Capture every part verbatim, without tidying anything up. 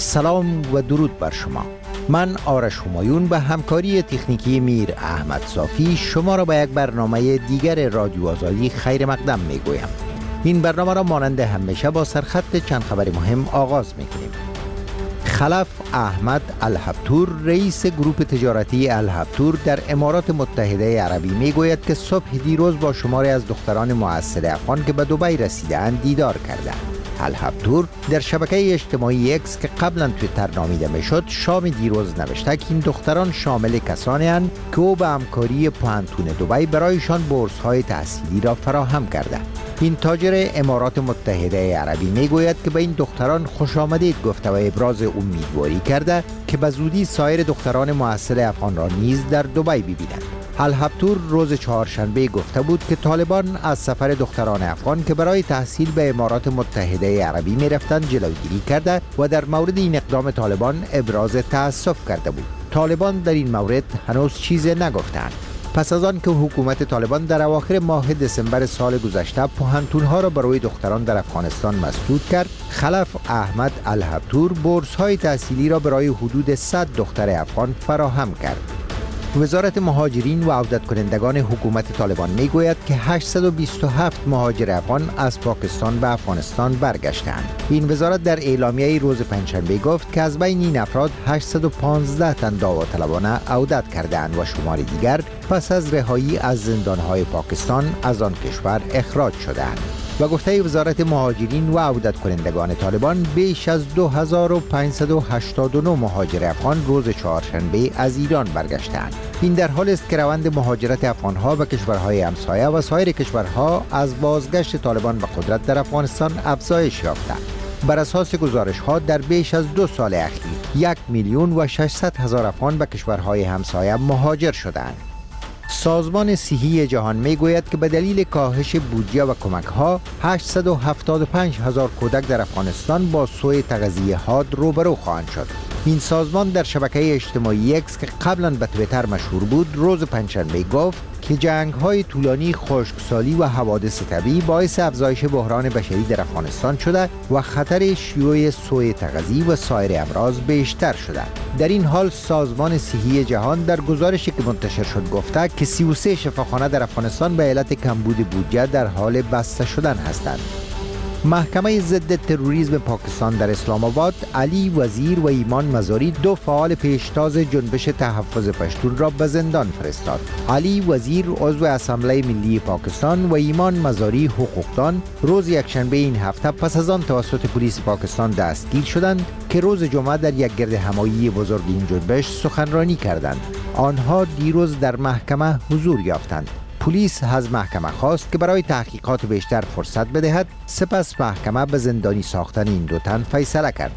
سلام و درود بر شما. من آرش همایون به همکاری تکنیکی میر احمد صافی شما را به یک برنامه دیگر رادیو آزادی خیر مقدم می گویم. این برنامه را مانند همیشه با سرخط چند خبر مهم آغاز می کنیم. خلف احمد الهبتور رئیس گروپ تجارتی الهبتور در امارات متحده عربی می گوید که صبح دیروز با شماری از دختران معسل افغان که به دبی رسیدند دیدار کردند. الهبتور در شبکه اجتماعی اکس که قبلا توییتر نامیده میشد شام دیروز نوشته که این دختران شامل کسانی اند که او به همکاری پوهنتون دبی برایشان بورس های تحصیلی را فراهم کرده. این تاجر امارات متحده عربی میگوید که به این دختران خوش آمدید گفته و ابراز امیدواری کرده که به زودی سایر دختران معسل افغان را نیز در دبی ببینند. الهبتور روز چهارشنبه گفته بود که طالبان از سفر دختران افغان که برای تحصیل به امارات متحده عربی می رفتند جلوگیری کرده و در مورد این اقدام طالبان ابراز تأسف کرده بود. طالبان در این مورد هنوز چیزی نگفتند. پس از آن که حکومت طالبان در اواخر ماه دسامبر سال گذشته پوهنتون‌ها را برای دختران در افغانستان مسدود کرد، خلف احمد الهبتور بورس‌های تحصیلی را برای حدود صد دختر افغان فراهم کرد. وزارت مهاجرین و عودت کنندگان حکومت طالبان می گوید که هشتصد و بیست و هفت مهاجر افغان از پاکستان به افغانستان برگشتند. این وزارت در اعلامیه روز پنجشنبه گفت که از بین این افراد هشتصد و پانزده تن داوطلبانه عودت کردند و شمار دیگر پس از رهایی از زندانهای پاکستان از آن کشور اخراج شدند. و گفته وزارت مهاجرین و عودت کنندگان طالبان بیش از دو هزار و پانصد و هشتاد و نه مهاجر افغان روز چهارشنبه از ایران برگشتند. این در حالی است که روند مهاجرت افغانها به کشورهای همسایه و سایر کشورها از بازگشت طالبان به قدرت در افغانستان افزایش یافته. بر اساس گزارش‌ها در بیش از دو سال اخیر یک میلیون و ششصد هزار افغان به کشورهای همسایه مهاجر شدند. سازمان صحی جهان می گوید که به دلیل کاهش بودجه و کمک‌ها هشتصد و هفتاد و پنج هزار کودک در افغانستان با سوء تغذیه حاد روبرو خواهند شد. این سازمان در شبکه اجتماعی اکس که قبلا به توییتر مشهور بود روز پنجشنبه گفت که جنگ‌های طولانی، خشکسالی و حوادث طبیعی باعث افزایش بحران بشری در افغانستان شده و خطر شیوع سوء تغذیه و سایر امراض بیشتر شده. در این حال سازمان صحی جهان در گزارشی که منتشر شد گفته که سی و سه شفاخانه در افغانستان به علت کمبود بودجه در حال بسته شدن هستند. محکمه ضد تروریسم پاکستان در اسلام آباد علی وزیر و ایمان مزاری دو فعال پیشتاز جنبش تحفظ پشتون را به زندان فرستاد. علی وزیر عضو اسامبله ملی پاکستان و ایمان مزاری حقوقدان روز یکشنبه این هفته پس از آن توسط پلیس پاکستان دستگیر شدند که روز جمعه در یک گرد همایی بزرگ این جنبش سخنرانی کردند. آنها دیروز در محکمه حضور یافتند. پلیس از محکمه خواست که برای تحقیقات بیشتر فرصت بدهد، سپس محکمه به زندانی ساختن این دو تن فیصله کرد.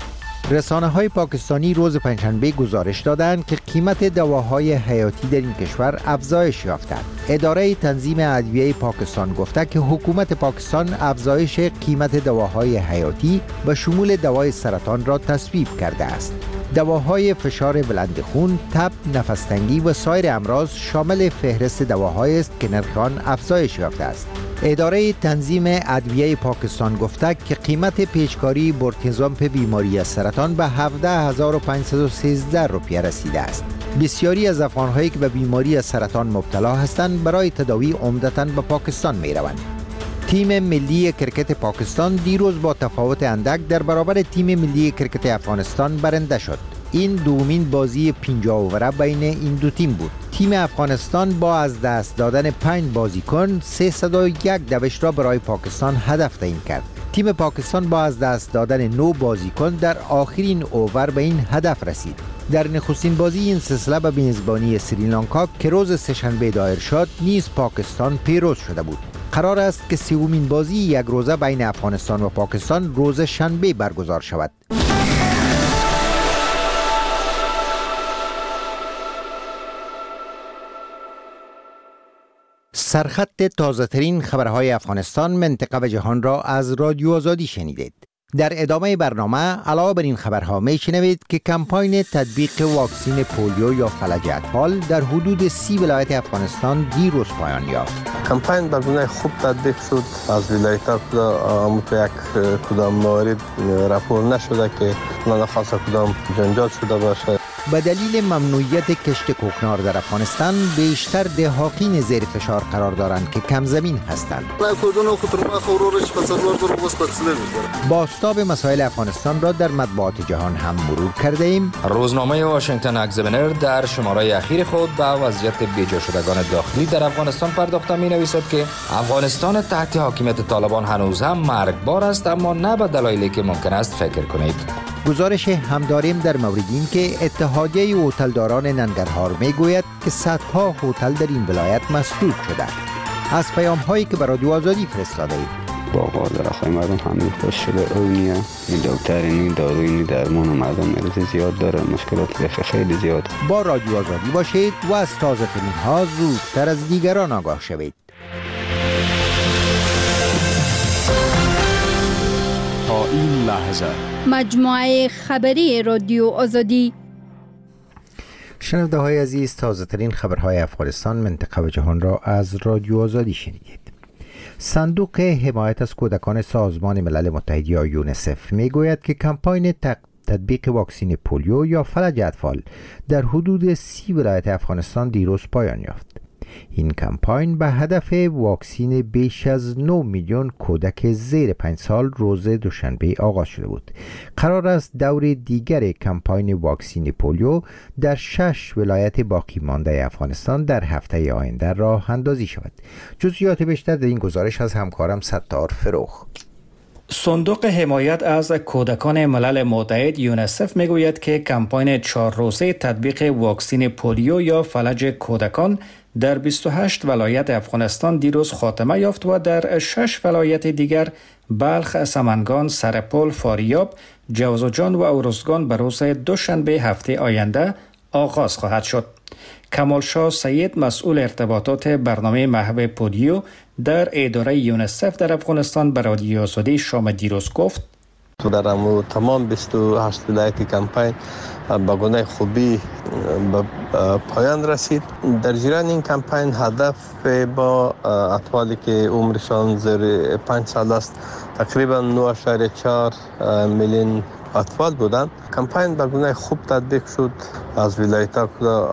رسانه های پاکستانی روز پنجشنبه گزارش دادند که قیمت دواهای حیاتی در این کشور افزایش یافته. اداره تنظیم ادویه پاکستان گفته که حکومت پاکستان افزایش قیمت دواهای حیاتی به شمول دوای سرطان را تصویب کرده است. دواهای فشار بلند خون، تب، نفس‌تنگی و سایر امراض شامل فهرست دواهایی است که نرخ آن افزایش یافته است. اداره تنظیم ادویه پاکستان گفته که قیمت پیشکاری برتزامپ بیماری سرطان به هفده هزار و پانصد و سیزده روپیه رسیده است. بسیاری از افغان‌هایی که به بیماری سرطان مبتلا هستند برای تداوی عمدتاً به پاکستان می‌روند. تیم ملی کرکت پاکستان دیروز با تفاوت اندک در برابر تیم ملی کرکت افغانستان برنده شد. این دومین بازی پنجاه اووره بین این دو تیم بود. تیم افغانستان با از دست دادن پنج بازیکن سیصد و یک دوش را برای پاکستان هدف تعیین کرد. تیم پاکستان با از دست دادن نه بازیکن در آخرین اوور به این هدف رسید. در نخستین بازی این سلسله به میزبانی سریلانکا که روز سه‌شنبه دایر شد نیز پاکستان پیروز شده بود. قرار است که سومین بازی یک روزه بین افغانستان و پاکستان روز شنبه برگزار شود. سرخط تازه‌ترین خبرهای افغانستان، منطقه و جهان را از رادیو آزادی شنیدید. در ادامه برنامه علاوه بر این خبرها میشنوید که کمپاین تطبیق واکسین پولیو یا فلج اطفال در حدود سی ولایت افغانستان دیروز پایان یافت. کمپاین به گونه خوب تطبیق شد. از ولایت‌ها که یک کدام موارد راپور نشده که ناخواسته کدام جنجال شده باشه. به دلیل ممنوعیت کشت کوکنار در افغانستان بیشتر دهاقین زیر فشار قرار دارند که کم زمین هستند. بازتاب مسائل افغانستان را در مطبوعات جهان هم مرور کرده ایم. روزنامه واشنگتن اگزامینر در شماره اخیر خود به وضعیت بیجا شدگان داخلی در افغانستان پرداخته می نویسد که افغانستان تحت حاکمیت طالبان هنوز هم مرگبار است، اما نه به دلایلی که ممکن است فکر کنید. گزارش هم داریم در مورد این که اتحادیه هتلداران ننگرهار میگوید که صدها هتل در این ولایت مسدود شده. از پیام هایی که به رادیو آزادی فرستاده اید. باقا در آخواه مردم همین خوش شده اونیه این دکتر این داروی این درمان و مردم مرض زیاد داره، مشکلات بخی خیلی زیاد. با رادیو آزادی باشید و از تازه ترین ها زودتر از دیگران آگاه شوید. تا این لحظه مجموعه خبری رادیو آزادی. شنونده های عزیز، تازه ترین خبرهای افغانستان، منطقه و جهان را از رادیو آزادی شنیدید. صندوق حمایت از کودکان سازمان ملل متحد یا یونیسف می گوید که کمپاین تطبیق واکسین پولیو یا فلج اطفال در حدود سی ولایت افغانستان دیروز پایان یافت. این کمپاین به هدف واکسین بیش از نه میلیون کودک زیر پنج سال روز دوشنبه آغاز شده بود. قرار است دور دیگر کمپاین واکسین پولیو در شش ولایت باقی مانده افغانستان در هفته آینده راه اندازی شود. جزئیات بیشتر در این گزارش از همکارم ستار فروخ. صندوق حمایت از کودکان ملل متحد یونیسف میگوید که کمپاین چهار روزه تطبیق واکسین پولیو یا فلج کودکان در بیست و هشت ولایت افغانستان دیروز خاتمه یافت و در شش ولایت دیگر بلخ، سمنگان، سرپل، فاریاب، جوزجان و ارزگان به روز دوشنبه هفته آینده آغاز خواهد شد. کمالشاه سید، مسئول ارتباطات برنامه محو پولیو در اداره یونیسف در افغانستان، به رادیو آزادی شام دیروز گفت: در امو تمام بیست و هشت ولایت کمپاین با گونه خوبی به پایان رسید. در جریان این کمپاین هدف با اطفالی که عمرشان زیر پنج سال است تقریبا نه ممیز چهار میلیون اطفال بودند. کمپاین به گونه خوب تطبیق شد. از ولایت‌ها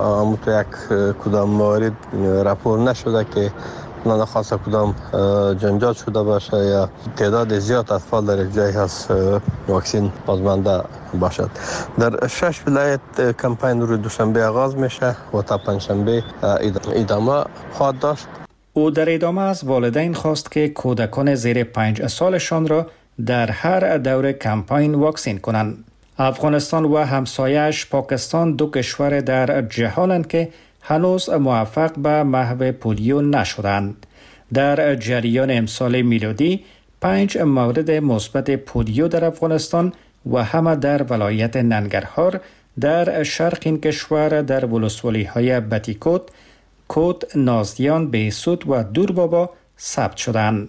که یک کدام موارد راپور نشده که ناخواسته کدام جنجال شده باشه یا تعداد زیاد اطفال در یک جای هست واکسین بازمانده باشد. در شش ولایت کمپاین روز دوشنبه آغاز میشه و تا پنجشنبه ادامه خواهد داشت. او در ادامه از والدین خواست که کودکان زیر پنج سالشان را در هر دور کمپاین واکسین کنند. افغانستان و همسایه‌اش پاکستان دو کشور در جهانند که هنوز موفق به محو پولیو نشدند. در جریان امسال میلادی پنج مورد مثبت پولیو در افغانستان و همه در ولایت ننگرهار در شرق این کشور در ولسوالی های بتیکوت، کوت، نازیان، بیسود و دوربابا ثبت شدند.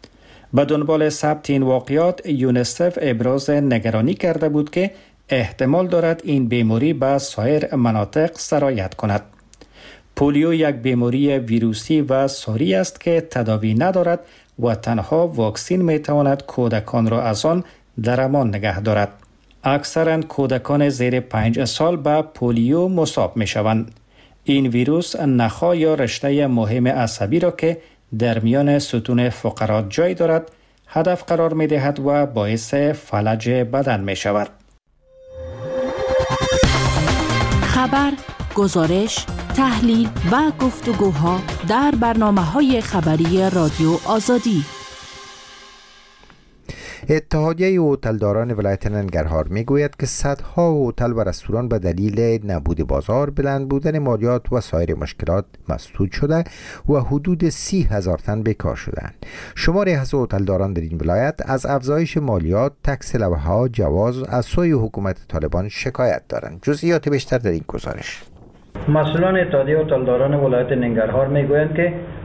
به دنبال ثبت این واقعات یونیسف ابراز نگرانی کرده بود که احتمال دارد این بیماری به سایر مناطق سرایت کند. پولیو یک بیماری ویروسی و ساری است که تداوی ندارد و تنها واکسین می تواند کودکان را از آن در امان نگه دارد. اکثرا کودکان زیر پنج سال به پولیو مصاب می شوند. این ویروس نخا یا رشته مهم عصبی را که در میان ستون فقرات جای دارد هدف قرار می دهد و باعث فلج بدن می شود. خبر، گزارش، تحلیل و گفتگوها در برنامه‌های خبری رادیو آزادی. اتحادیه هتلداران ولایت ننگرهار میگوید که صدها هتل و رستوران به دلیل نبود بازار، بلند بودن مالیات و سایر مشکلات مسدود شده و حدود سی هزار تن بیکار شدند. شماری از هتلداران در این ولایت از افزایش مالیات، تکس لوحه‌ها، جواز از سوی حکومت طالبان شکایت دارند. جزئیات بیشتر در این گزارش. مسئولان اتحادیه هتلداران ولایت ننگرهار میگویند که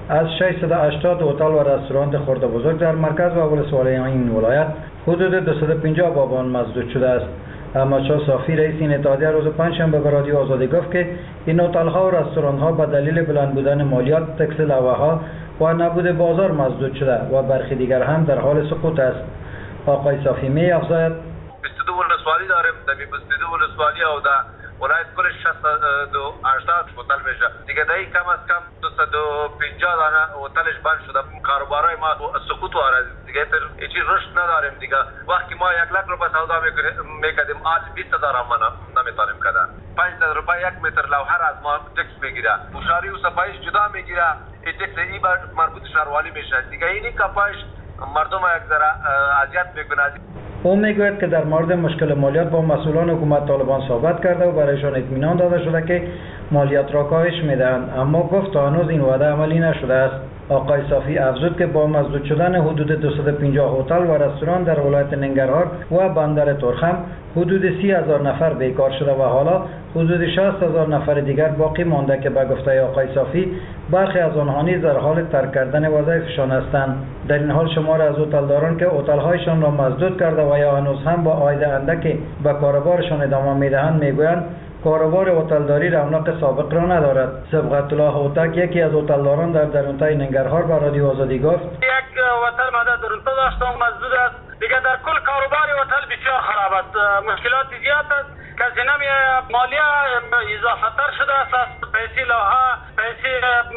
از ششصد و هشتاد هتل و رستوران خرد و بزرگ در مرکز و ولسوالی این ولایت حدود دویست و پنجاه بابان مسدود شده است. احمد شاه صافی رئیس این اتحادیه روز پنجشنبه به رادیو آزادی گفت که این هتل‌ها و رستوران‌ها به دلیل بلند بودن مالیات، تکس لوحه‌ها و نبود بازار مسدود شده و برخی دیگر هم در حال سقوط است. آقای صافی می افزاید: بیست و دو ولسوالی داریم، در بیست و دو ولسوالی او در ولایت کلش شصت و هشتاد هتل میشه. دیگه دایی کم از کم دویست و پنجاه دانه هتلش بند شده. کاروبارای ما سقوط واره، دیگه هیچ رشد نداریم. دیگه وقتی ما یک لک روپیه سودا میکردیم آج بیست هزار هم نمیتونیم کردن. پنج هزار روپیه یک متر لوحه را از ما تکس میگیره. پوشاری و صفاییش جدا میگیره. این تکس ای بر مربوط شهروالی میشه. دیگه اینی کپایش مردم یک ذره اذیت میکنه. او میگوید که در مورد مشکل مالیات با مسئولان حکومت طالبان صحبت کرده و برایشان اطمینان داده شده که مالیات را کاهش میدهند، اما گفت تا هنوز این وعده عملی نشده است. آقای صافی افزود که با مسدود شدن حدود دویست و پنجاه هتل و رستوران در ولایت ننگرهار و بندر ترخم حدود سی هزار نفر بیکار شده و حالا حدود شصت هزار نفر دیگر باقی مانده که به گفته آقای صافی برخی از آنها نیز در حال ترک کردن وظایفشان هستند. در این حال شمار از هتلداران که هتل‌هایشان را مسدود کرده و یا هنوز هم با عاید اندکی به کاروبارشان ادامه میدهند میگویند کاروبار هتلداری رونق سابق را ندارد. صبغت الله هوتک یکی از هتلداران در درونتای ننگرهار به رادیو آزادی گفت: یک هتل ما در درونتا داشتم مسدود است. دیگه در کل کاروبار هتل بسیار خراب است. مشکلات زیاد است. کسی نمی مالیه اضافه تر شده است. پیسی لوحه، پیسی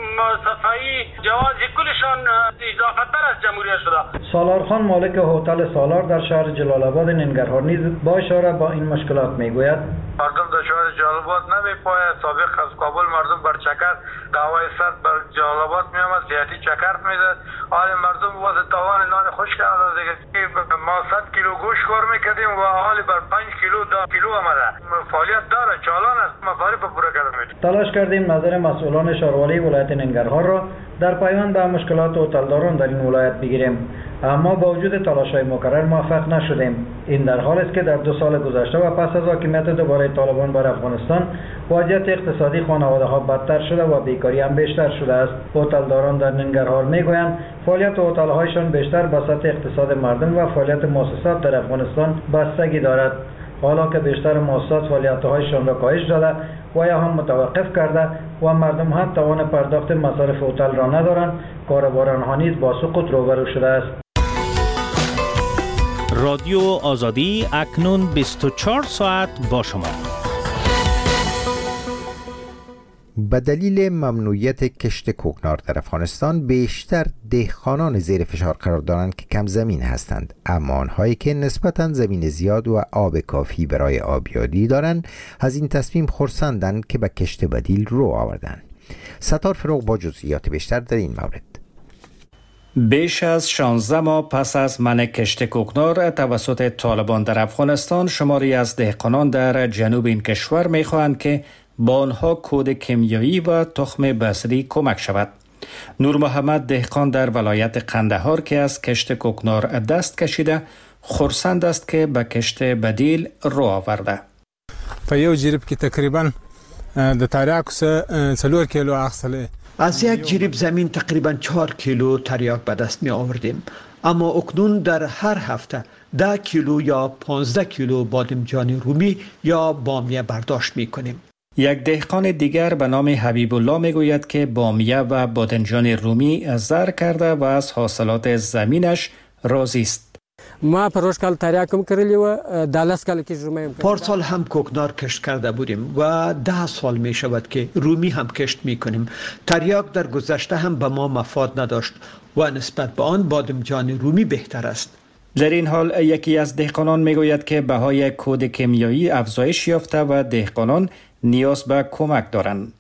صفایی، جوازی کلشان اضافه تر از جمهوریت شده. سالار خان مالک هتل سالار در شهر جلال آباد ننگرهار نیز با اشاره با این مشکلات میگوید: مردم در شهر جلال آباد نمیپاید. سابق از کابل مردم بر چکر قهوه صد بر جلال آباد میآمد، سیاتی چکر میداد. حال مردم واسه توان نان خوش کرده دیگه. ما صد کیلو گوشت کار میکردیم و حال بر پنج کیلو ده کیلو آمده. فعالیت داره، چالان است، مصارف پورا کرده. تلاش کردیم نظر مسئولان شهروالی ولایت ننگرهار را در پیوند به مشکلات هتلداران در این ولایت بگیریم، اما با وجود تلاش‌های مکرر موفق نشدیم. این در حال است که در دو سال گذشته و پس از حاکمیت دوباره طالبان بر افغانستان وضعیت اقتصادی خانواده‌ها بدتر شده و بیکاری هم بیشتر شده است. هتلداران در ننگرهار میگویند فعالیت هتل‌هایشان بیشتر به سطح اقتصاد مردم و فعالیت مؤسسات در افغانستان بستگی دارد. حالا که بیشتر مؤسسات فعالیت‌هایشان را کاهش داده و یا هم متوقف کرده و مردم هم توان پرداخت مصارف هتل را ندارند، کاروبار آنها نیز با سقوط روبرو شده است. رادیو آزادی اکنون بیست و چهار ساعت با شما. به دلیل ممنوعیت کشت کوکنار در افغانستان بیشتر دهقانان زیر فشار قرار دارند که کم زمین هستند، اما آنهایی که نسبتاً زمین زیاد و آب کافی برای آبیاری دارند از این تصمیم خرسندند که به کشت بدیل رو آوردند. ستار فروغ با جزئیات بیشتر در این مورد. بیش از شانزده ماه پس از منع کشت کوکنار توسط طالبان در افغانستان، شماری از دهقانان در جنوب این کشور می‌خواهند که با آنها کود کیمیایی و تخم بذری کمک شود. نور محمد دهقان در ولایت قندهار که از کشت کوکنار دست کشیده، خرسند است که به کشت بدیل رو آورده. په یو جریب کې تقریبا د تریاکو څلور کیلو اخسله. از یک جریب زمین تقریبا چهار کیلو تریاک به دست می آوردیم، اما اکنون در هر هفته ده کیلو یا پانزده کیلو بادمجان رومی یا بامیه برداشت می کنیم. یک دهقان دیگر به نام حبیب الله می گوید که بامیه و بادمجان رومی زر کرده و از حاصلات زمینش راضی است. ما پروش کال تریاکم کردیم و دالس کال که رومی پارسال هم کوکنار کشت کرده بودیم و ده سال می شود که رومی هم کشت می کنیم. تریاک در گذشته هم به ما مفاد نداشت و نسبت به آن بادمجان رومی بهتر است. در این حال یکی از دهقانان می گوید که بهای کود کیمیایی افزایش یافته و دهقانان نیاز به کمک دارند.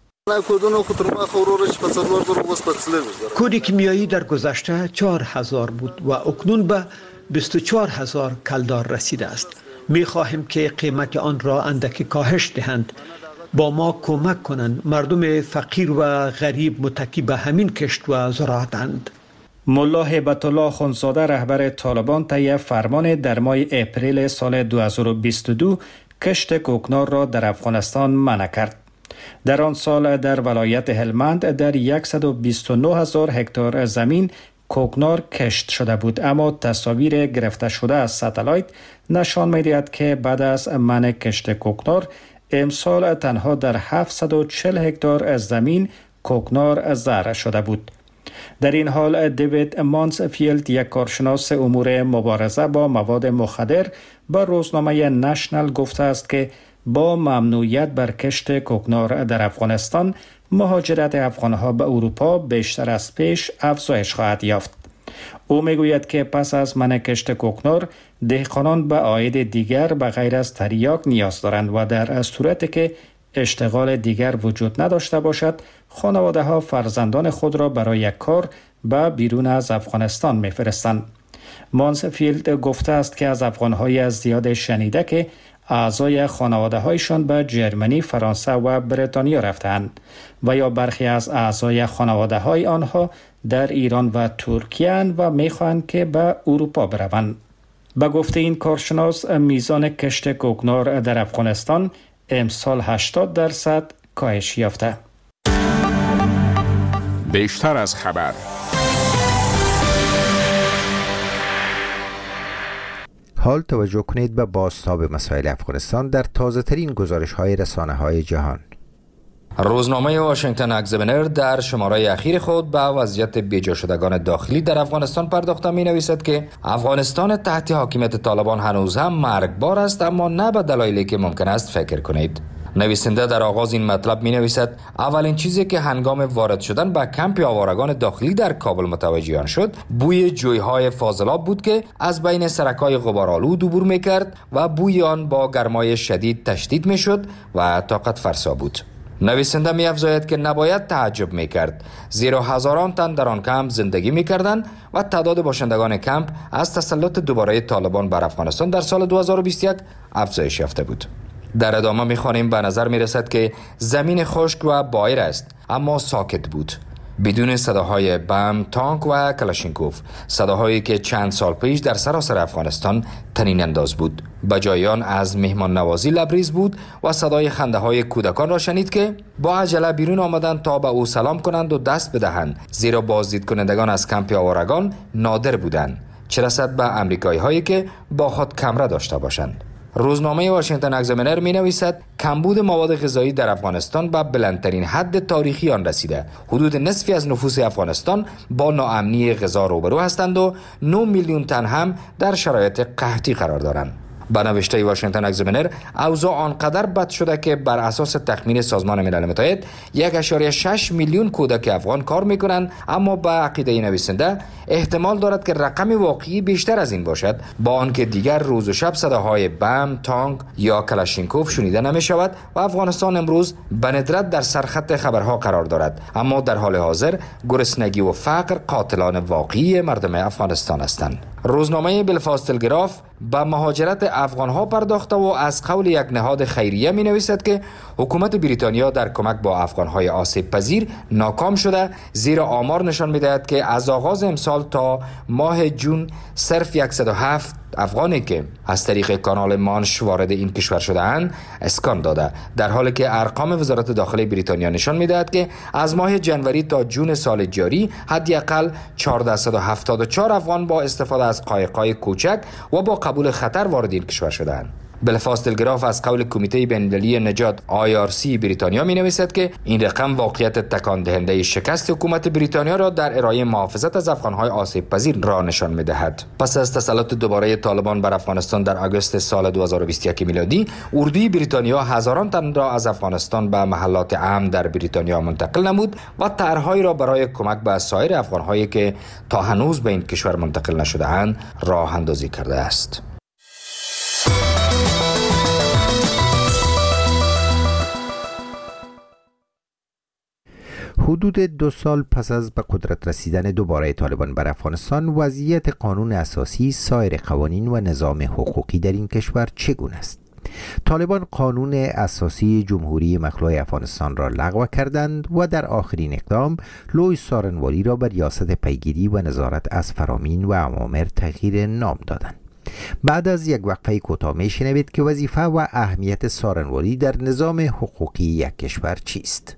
کود کیمیایی در گذشته چهار هزار بود و اکنون به بیست و چهار هزار کلدار رسیده است. می خواهیم که قیمت آن را اندکی کاهش دهند، با ما کمک کنند. مردم فقیر و غریب متکی به همین کشت و زراعتند. ملا هیبت الله خونزاده رهبر طالبان طی فرمان در ماه اپریل سال دو هزار و بیست و دو کشت کوکنار را در افغانستان منع کرد. در آن سال در ولایت هلمند در صد و بیست و نه هزار هکتار زمین کوکنار کشت شده بود، اما تصاویر گرفته شده از ستلایت نشان می‌دهد که بعد از منع کشت کوکنار امسال تنها در هفتصد و چهل هکتار از زمین کوکنار زرع شده بود. در این حال دیوید مانسفیلد، یک کارشناس امور مبارزه با مواد مخدر، با روزنامه نشنل گفته است که با ممنوعیت بر کشت کوکنار در افغانستان، مهاجرت افغانها به اروپا بیشتر از پیش افزایش خواهد یافت. او میگوید که پس از منع کشت کوکنار، دهقانان به عاید دیگر به غیر از تریاک نیاز دارند و در صورتی که اشتغال دیگر وجود نداشته باشد، خانواده ها فرزندان خود را برای کار به بیرون از افغانستان میفرستند. مانسفیلد گفته است که از افغانهای از زیاد شنیده که اعضای خانواده هایشان به جرمنی، فرانسه و بریتانیا رفتند و یا برخی از اعضای خانواده های آنها در ایران و ترکیه و میخواهند که به اروپا بروند. به گفته این کارشناس، میزان کشت کوکنار در افغانستان امسال هشتاد درصد کاهش یافته. بیشتر از خبر. حال توجه کنید به بازتاب مسائل افغانستان در تازه ترین گزارش های رسانه های جهان. روزنامه واشنگتن اگزامینر در شماره اخیر خود به وضعیت بیجا شدگان داخلی در افغانستان پرداخته می نویسد که افغانستان تحت حاکمیت طالبان هنوز هم مرگبار است، اما نه به دلایلی که ممکن است فکر کنید. نویسنده در آغاز این مطلب می نویسد اولین چیزی که هنگام وارد شدن به کمپ آوارگان داخلی در کابل متوجه آن شد، بوی جویهای فاضلاب بود که از بین سرکای غبارآلود عبور می کرد و بوی آن با گرمای شدید تشدید می شد و طاقت فرسا بود. نویسنده می افزاید که نباید تعجب می کرد، زیرا هزاران تن در آن کمپ زندگی می کردند و تعداد باشندگان کمپ از تسلط دوباره طالبان بر افغانستان در سال دو هزار و بیست و یک افزایش یافته بود. در ادامه می خوانیم به نظر می رسد که زمین خشک و بایر است، اما ساکت بود، بدون صداهای بم، تانک و کلاشینکوف، صداهایی که چند سال پیش در سراسر افغانستان طنین انداز بود. بجای آن از مهمان نوازی لبریز بود و صدای خنده های کودکان را شنید که با عجله بیرون آمدند تا به او سلام کنند و دست بدهند، زیرا بازدید کنندگان از کمپ آوارگان نادر بودند، چه رسد به امریکایی هایی که با خود کمره داشته باشند. روزنامه واشنگتن اگزامینر می نویسد کمبود مواد غذایی در افغانستان به بلندترین حد تاریخی آن رسیده. حدود نصفی از نفوس افغانستان با ناامنی غذا روبرو هستند و نه میلیون تن هم در شرایط قحطی قرار دارند. به نوشته واشنگتن اگزامینر، اوضاع آنقدر بد شده که بر اساس تخمین سازمان ملل متحد یک و شش میلیون کودک افغان کار میکنند، اما به عقیده نویسنده احتمال دارد که رقم واقعی بیشتر از این باشد، با آنکه دیگر روز و شب صداهای بم، تانک یا کلاشینکوف شنیده نمی شود و افغانستان امروز به ندرت در سرخط خبرها قرار دارد، اما در حال حاضر گرسنگی و فقر قاتلان واقعی مردم افغانستان هستند. روزنامه بلفاست تلگراف به مهاجرت افغانها پرداخته و از قول یک نهاد خیریه می نویسد که حکومت بریتانیا در کمک با افغانهای آسیب پذیر ناکام شده، زیرا آمار نشان می دهد که از آغاز امسال تا ماه جون صرف صد و هفت افغانی که از طریق کانال مانش وارد این کشور شده اند اسکان داده، در حالی که ارقام وزارت داخلی بریتانیا نشان می دهد که از ماه جنوری تا جون سال جاری حداقل چهارصد و هفتاد و چهار افغان با استفاده از قایق‌های کوچک و با قبول خطر وارد این کشور شده اند. بلفاست تلگراف از قول کمیته بین‌المللی نجات آی آر سی بریتانیا می نویسد که این رقم واقعیت تکان دهنده شکست حکومت بریتانیا را در ارائه محافظت از افغانهای آسیب پذیر را نشان می دهد. پس از تسلط دوباره طالبان بر افغانستان در آگوست سال دو هزار و بیست و یک میلادی، اردوی بریتانیا هزاران تن را از افغانستان به محلات امن در بریتانیا منتقل نمود و طرحهایی را برای کمک به سایر افغانهایی که تا هنوز به این کشور منتقل نشده اند راه اندازی کرده است. حدود دو سال پس از به قدرت رسیدن دوباره طالبان بر افغانستان، وضعیت قانون اساسی، سایر قوانین و نظام حقوقی در این کشور چگونه است؟ طالبان قانون اساسی جمهوری مخلوع افغانستان را لغو کردند و در آخرین اقدام لوی سارنوالی را به ریاست پیگیری و نظارت از فرامین و اوامر تغییر نام دادند. بعد از یک وقفه کوتاه میشنوید که وظیفه و اهمیت سارنوالی در نظام حقوقی یک کشور چیست.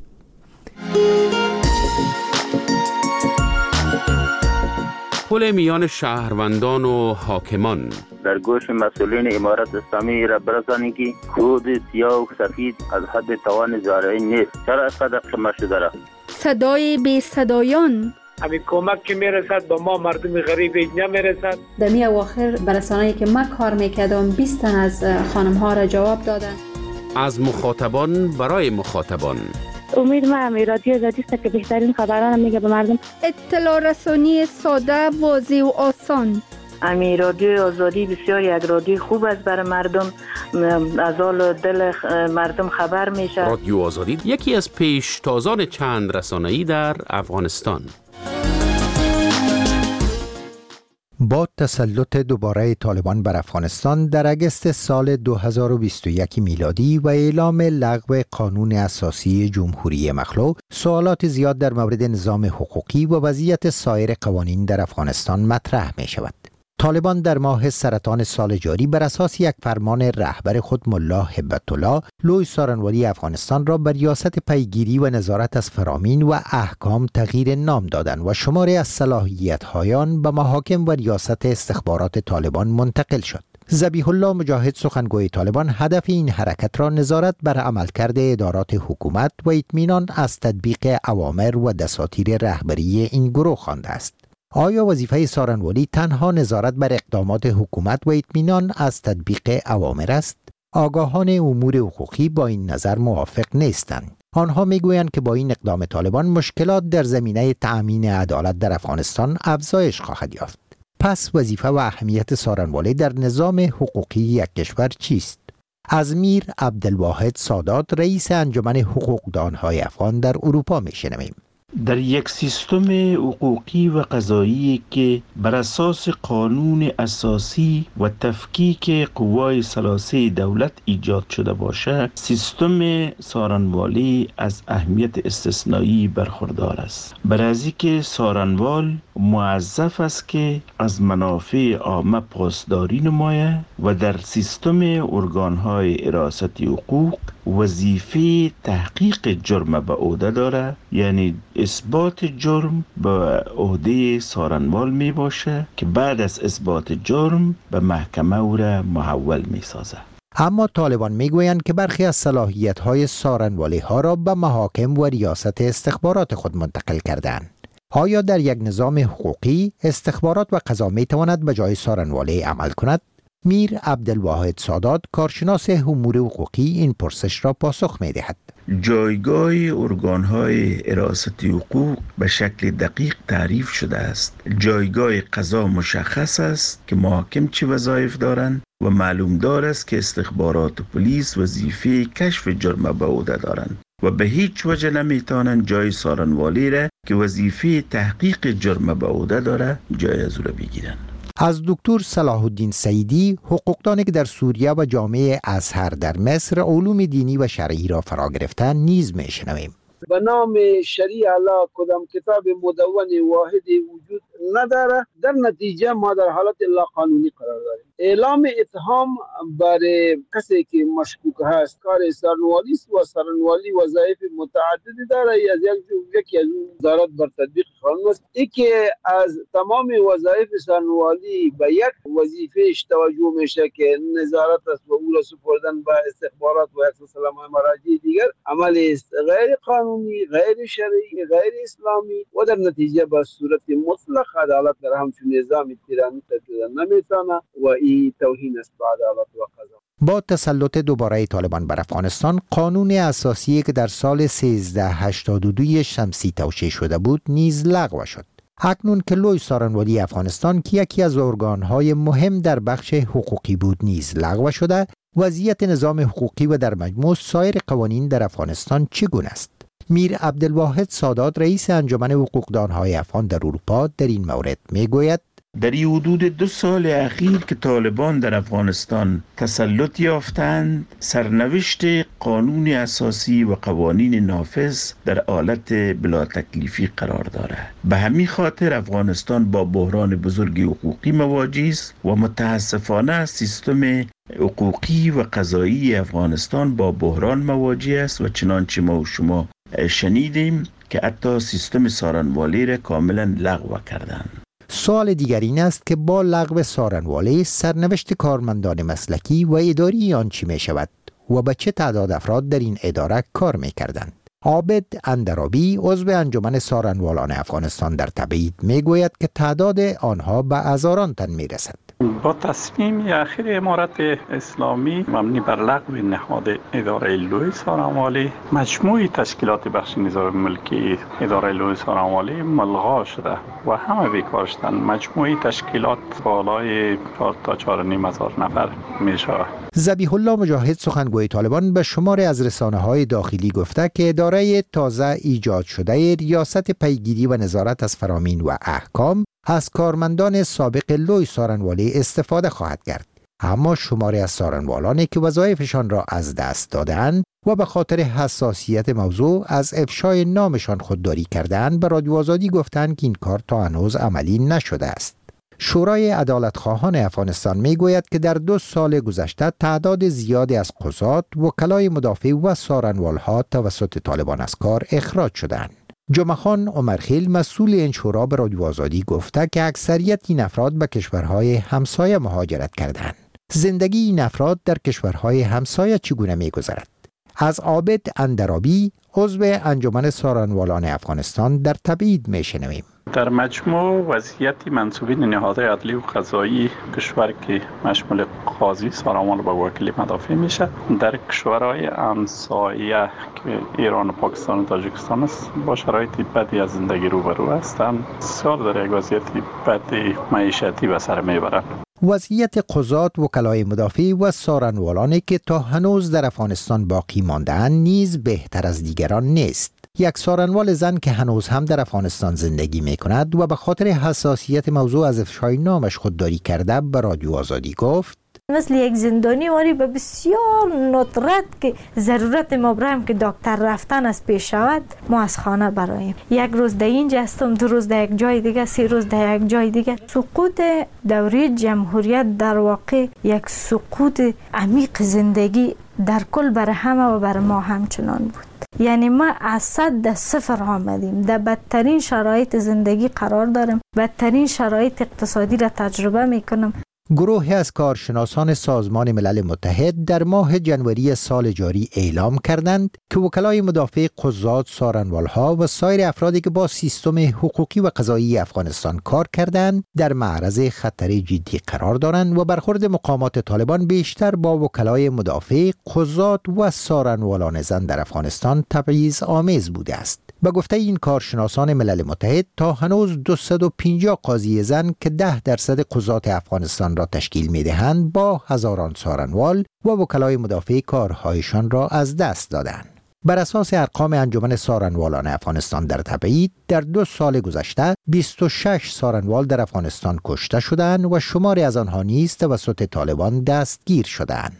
پل میان شهروندان و حاکمان در گوش مسئولین امارت اسلامی را برسانید که خود سیاه و سفید از حد توان زارعی نیست. چرا از قدر قمه شده را؟ صدای بی صدایان همین کمک که میرسد به ما مردم غریب نمیرسد. در می اواخر برسانه‌ای که من کار میکردم بیست تن از خانم ها را جواب دادن. از مخاطبان برای مخاطبان. امید ما هم رادیو آزادی است که بهترین خبران میگه به مردم. اطلاع رسانی ساده، واضح و آسان. امی رادیو آزادی بسیار یک رادیو خوب است برای مردم، از حال دل مردم خبر میشه. رادیو آزادی یکی از پیشتازان چند رسانه‌ای در افغانستان. با تسلط دوباره طالبان بر افغانستان در اگست سال دو هزار و بیست و یک میلادی و اعلام لغو قانون اساسی جمهوری مخلوع، سوالات زیاد در مورد نظام حقوقی و وضعیت سایر قوانین در افغانستان مطرح می شود. طالبان در ماه سرطان سال جاری بر اساس یک فرمان رهبر خود ملا هبت الله، لوی سارنوالی افغانستان را بر ریاست پیگیری و نظارت از فرامین و احکام تغییر نام دادند و شماری از صلاحیت‌هایان به محاکم و ریاست استخبارات طالبان منتقل شد. ذبیح الله مجاهد، سخنگوی طالبان، هدف این حرکت را نظارت بر عملکرد ادارات حکومت و اطمینان از تطبیق اوامر و دساتیر رهبری این گروه خوانده است. آیا وظیفه سارنوالی تنها نظارت بر اقدامات حکومت و اطمینان از تطبیق اوامر است؟ آگاهان امور حقوقی با این نظر موافق نیستند. آنها میگویند که با این اقدام طالبان مشکلات در زمینه تأمین عدالت در افغانستان افزایش خواهد یافت. پس وظیفه و اهمیت سارنوالی در نظام حقوقی یک کشور چیست؟ از میر عبدالواحد سادات، رئیس انجمن حقوقدانهای افغان در اروپا میشنویم. در یک سیستم حقوقی و قضایی که بر اساس قانون اساسی و تفکیک قوای ثلاثه دولت ایجاد شده باشد، سیستم سارنوالی از اهمیت استثنایی برخوردار است. برای از اینکه سارنوال موظف است که از منافع عامه پاسداری نماید و در سیستم ارگانهای حراست حقوق وظیفه تحقیق جرم به عهده داره، یعنی اثبات جرم به عهده سارنوال می باشه که بعد از اثبات جرم به محکمه او را محول می سازه. اما طالبان می گویند که برخی از صلاحیت‌های سارنوالی ها را به محاکم و ریاست استخبارات خود منتقل کردند. آیا در یک نظام حقوقی استخبارات و قضا می تواند به جای سارنوالی عمل کند؟ میر عبدالواحد سادات، کارشناس امور حقوقی، این پرسش را پاسخ می دهد. جایگاه ارگانهای حراست حقوق به شکل دقیق تعریف شده است. جایگاه قضا مشخص است که محاکم چه وظایف دارند و معلوم دار است که استخبارات و پلیس وظیفه کشف جرم به عهده دارند و به هیچ وجه نمیتوانند جای سارنوالی را که وظیفه تحقیق جرم به عهده داره جای از او را بگیرند. از دکتر صلاح الدین سعیدی، حقوقدانی که در سوریه و جامعه ازهر در مصر علوم دینی و شرعی را فرا گرفتند، نیز میشنویم. به نام شریع الله کدام کتاب مدون واحدی وجود نداره. در نتیجه ما در حالت الا قانونی قرار داریم. اعلام اتهام برای کسی که مشکوک هست کار سارنوالی است و سارنوالی وظایف متعددی داره. از یکی از اون وزارت بر تطبیق قانون است. این که از تمام وظایف سارنوالی به یک وظیفهش توجه میشه که نظارت است و او را سپردن به استخبارات و یک سلسله مراجع دیگر، عمل است غیر قانونی، غیر شرعی، غیر اسلامی و در نتیجه به صورت مطلق عدالت در همچون نظام تیرانی تطبیق نمیتونه و این توهین است به عدالت و قضا. با تسلط دوباره طالبان بر افغانستان، قانون اساسی که در سال سیزده هشتاد و دو شمسی توشیح شده بود نیز لغو شد. اکنون که لوی سارنوالی افغانستان که یکی از ارگانهای مهم در بخش حقوقی بود نیز لغو شده، وضعیت نظام حقوقی و در مجموع سایر قوانین در افغانستان چگونه است؟ میر عبدالواحد سادات، رئیس انجمن حقوقدانهای افغان در اروپا، در این مورد میگوید: در این حدود دو سال اخیر که طالبان در افغانستان تسلط یافتند، سرنوشت قانون اساسی و قوانین نافذ در حالت بلا تکلیفی قرار دارد. به همین خاطر افغانستان با بحران بزرگی حقوقی مواجه است و متاسفانه سیستم حقوقی و قضایی افغانستان با بحران مواجه است و چنانچه ما و شما شنیدیم که حتی سیستم سارنوالی را کاملا لغو کردند. سوال دیگر این است که با لغو سارنوالی سرنوشت کارمندان مسلکی و اداری آن چی می شود و به چه تعداد افراد در این اداره کار می کردند؟ عابد اندرابی عضو انجمن سارنوالان افغانستان در تبعید می گوید که تعداد آنها به هزاران تن می رسد. با تصمیم اخیر امارت اسلامی مبنی بر لغو نهاد اداره لوی سارنوالی، مجموعی تشکیلات بخش نظام ملکی اداره لوی سارنوالی ملغا شده و همه بیکار شدند. مجموعی تشکیلات بالای چهار تا چهار و نیم هزار نفر می شود. ذبیح الله مجاهد سخنگوی طالبان به شماری از رسانه‌های داخلی گفته که اداره تازه ایجاد شده ریاست پیگیری و نظارت از فرامین و احکام از کارمندان سابق لوی سارنوالی استفاده خواهد کرد. اما شماری از سارنوالانی که وظایفشان را از دست دادند و به خاطر حساسیت موضوع از افشای نامشان خودداری کردند، به رادیو آزادی گفتند که این کار تا هنوز عملی نشده است. شورای عدالتخواهان افغانستان میگوید که در دو سال گذشته تعداد زیادی از قضات، وکلای مدافع و سارنوالها توسط طالبان از کار اخراج شدند. جمعخان عمرخیل مسئول این شورا به رادیو آزادی گفته که اکثریت این افراد به کشورهای همسایه مهاجرت کردند. زندگی این افراد در کشورهای همسایه چگونه می‌گذرد؟ از عابد اندرابی عضو انجمن سارنوالان افغانستان در تبعید میشنویم. در مجموع وضعیت منصوبین نهادهای عدلی و قضایی کشور که مشمول قاضی، سارنوال و وکیل مدافع میشه، در کشورهای همسایه که ایران و پاکستان و تاجیکستان است با شرایط بدی از زندگی روبرو هستند. بسیار در یک وضعیت بدی معیشتی به سر میبرند. وضعیت قضات، وکلای مدافع و سارنوالانی که تا هنوز در افغانستان باقی مانده‌اند نیز بهتر از دیگران نیست. یک سارنوال زن که هنوز هم در افغانستان زندگی می کند و به خاطر حساسیت موضوع از افشای نامش خودداری کرده به رادیو آزادی گفت: مثل یک زندانی واری به بسیار ندرت که ضرورت ما برایم که دکتر رفتن از پیش شود، ما از خانه برایم. یک روز در اینجا هستم، دو روز در یک جای دیگه، سه روز در یک جای دیگه. سقوط دوره جمهوریت در واقع یک سقوط عمیق زندگی در کل برای همه و برای ما همچنان بود. یعنی ما از صد در صفر آمدیم، در بدترین شرایط زندگی قرار داریم، بدترین شرایط اقتصادی را تجربه میکنم. گروهی از کارشناسان سازمان ملل متحد در ماه جنوری سال جاری اعلام کردند که وکلای مدافع قضات، سارنوالها و سایر افرادی که با سیستم حقوقی و قضایی افغانستان کار کردند در معرض خطر جدی قرار دارند و برخورد مقامات طالبان بیشتر با وکلای مدافع قضات و سارنوالان زن در افغانستان تبعیض آمیز بوده است. به گفته این کارشناسان ملل متحد تا هنوز دویست و پنجاه قاضی زن که ده درصد قضات افغانستان را تشکیل می‌دهند با هزاران سارنوال و وکلای مدافع کارهایشان را از دست دادند. بر اساس ارقام انجمن سارنوالان افغانستان در تبعید در دو سال گذشته بیست و شش سارنوال در افغانستان کشته شدند و شماری از آنها نیز توسط طالبان دستگیر شدند.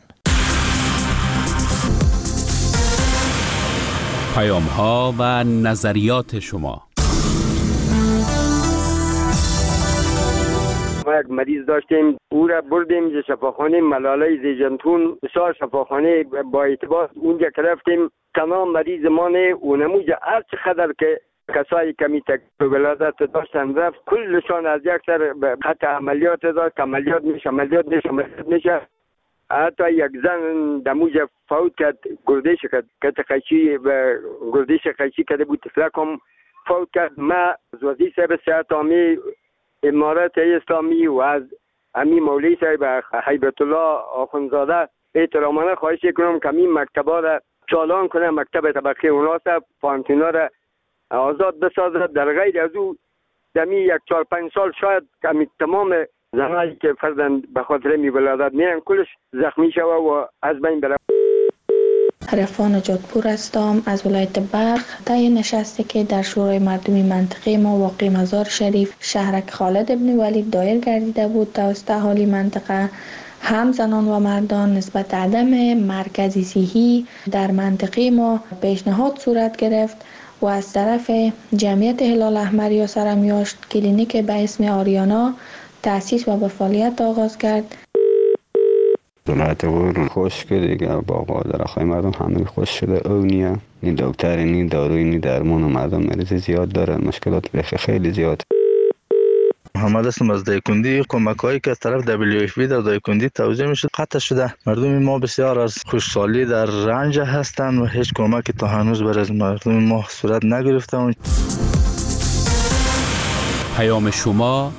پیام ها و نظریات شما. ما یک مریض داشتیم، او را بردیم شفاخانه ملاله زیجنتون، بسیار شفاخانه با اعتبار اونجا که رفتیم، تمام مریض ما نه اونموجه هر چقدر که کسایی کمی تکلیف ولادت داشتن رفت، کلشان از یک سر به خط عملیات داشت، عملیات میشه عملیات میشه عملیات میشه. حتی یک زن دموج فوت کرد، گردش کرد، کت قیچی و گردش قیچی کرده بود، تفلکم فوت کرد. ما از وزیر صاحب صحت عامی امارت اسلامی و از امی مولوی صاحب هیبت الله آخوندزاده احترامانه خواهش کنم که این مکتبا را چالان کنه، مکتب طبقه اوناسه پانتونا را آزاد بسازد. در غیر از او دمی یک چهار پنج سال شاید کمی تمام زنایی که فرزند به خاطر می ولادت میرن کلش زخمی شوه و از بین بره. عرفان جادپور هستم از ولایت بلخ. طی نشستی که در شورای مردمی منطقه ما واقع مزار شریف شهرک خالد ابن ولید دایر گردیده بود توسط اهالی منطقه، هم زنان و مردان نسبت عدم مرکزی صحی در منطقه ما پیشنهاد صورت گرفت و از طرف جمعیت هلال احمر یا سرمیاشت کلینیک به اسم آریانا تأسیس و به فعالیت آغاز کرد. ولایت بور خوش که دیگه باقا درخواه مردم همه خوش شده او نیه نی دکتر نی داروی نی درمون و مردم مریض زیاد داره، مشکلات بخی خیلی زیاد. محمد هستم از دایکندی. کمک هایی که از طرف دبلیو اف بی در دایکندی توزیع میشه قطع شده. مردم ما بسیار از خوشحالی در رنج هستند و هیچ کمکی تا هنوز برای مردم ما صورت نگرفته. پیام شما